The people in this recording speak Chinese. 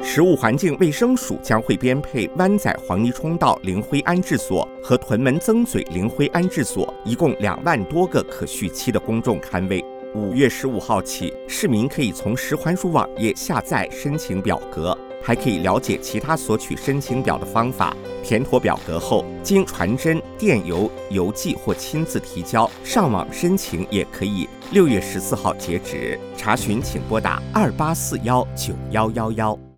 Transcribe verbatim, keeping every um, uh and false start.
食物环境卫生署将会编配湾仔黄泥冲道灵灰安置所和屯门曾嘴灵灰安置所，一共两万多个可续期的公众龛位。五月十五号起，市民可以从食环署网页下载申请表格，还可以了解其他索取申请表的方法。填妥表格后，经传真、电邮、邮寄或亲自提交，上网申请也可以。六月十四号截止。查询请拨打二八四幺九幺幺幺。